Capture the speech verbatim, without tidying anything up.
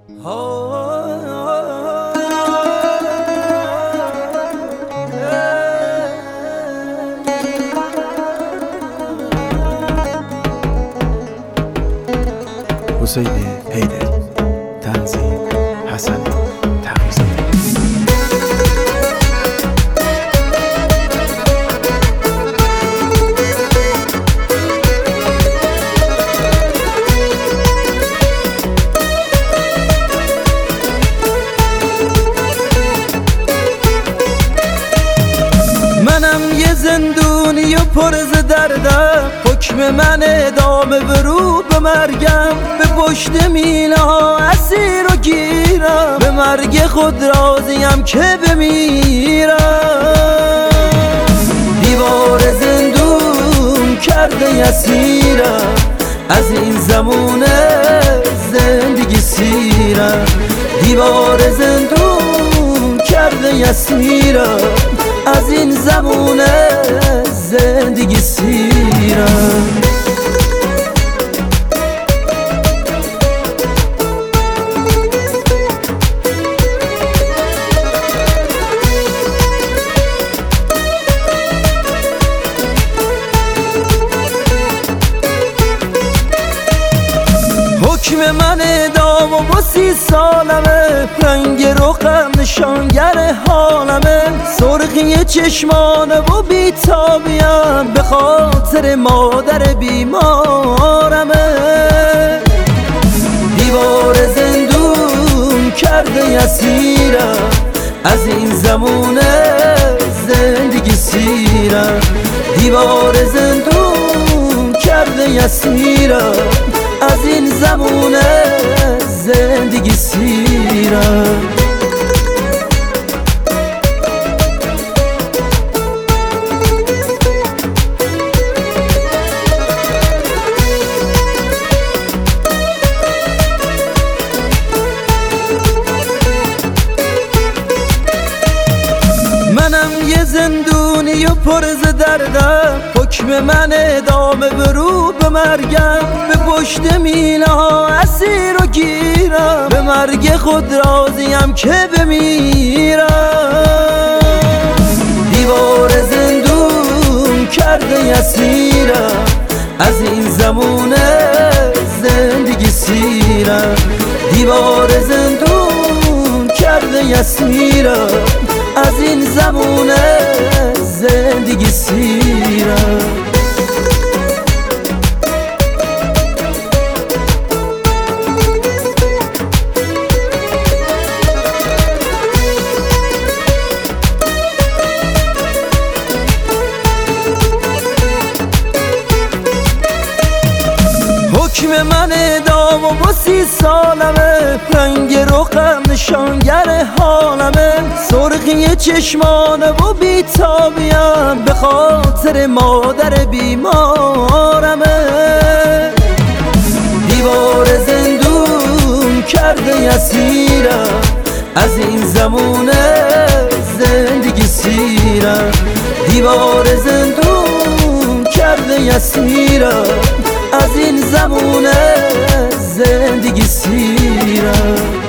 حسین حیدری، تنظیم حسن تقی‌زاده. منم یه زندونی و پر ز دردم، حکم من ادامه و رو به مرگم. به پشت میله ها اسیر و گیرم، به مرگ خود راضیم که بمیرم. دیوار زندون کرده اسیرم، از این زمونه زندگی سیرم. دیوار زندون کرده اسیرم، از این زمونه زندگی سیرم. حکم من اعدام و سی سالمه، رنگ رخم نشانگر حالمه. سرخی چشمانه و بیتابیم، به خاطر مادر بیمارمه. دیوار زندون کرده اسیرم، از این زمونه زندگی سیرم. دیوار زندون کرده اسیرم، از این زمونه زندگی سیرم. منم یه زندونی و پر ز دردم، حکم من ادامه و رو به مرگم. به پشت میله ها اسیر و گیرم، به مرگ خود راضیم که بمیرم. دیوار زندون کرده اسیرم، از این زمونه زندگی سیرم. دیوار زندون کرده اسیرم، از این زمونه زندگی سیرم. حکم من اعدام و سی سالمه، رنگ رخم نشانگر حالمه. سرخی چشمانه و بیتابیم، به خاطر مادر بیمارمه. دیوار زندون کرده اسیرم، از این زمونه زندگی سیرم. دیوار زندون کرده اسیرم، از این زمونه زندگی سیرم.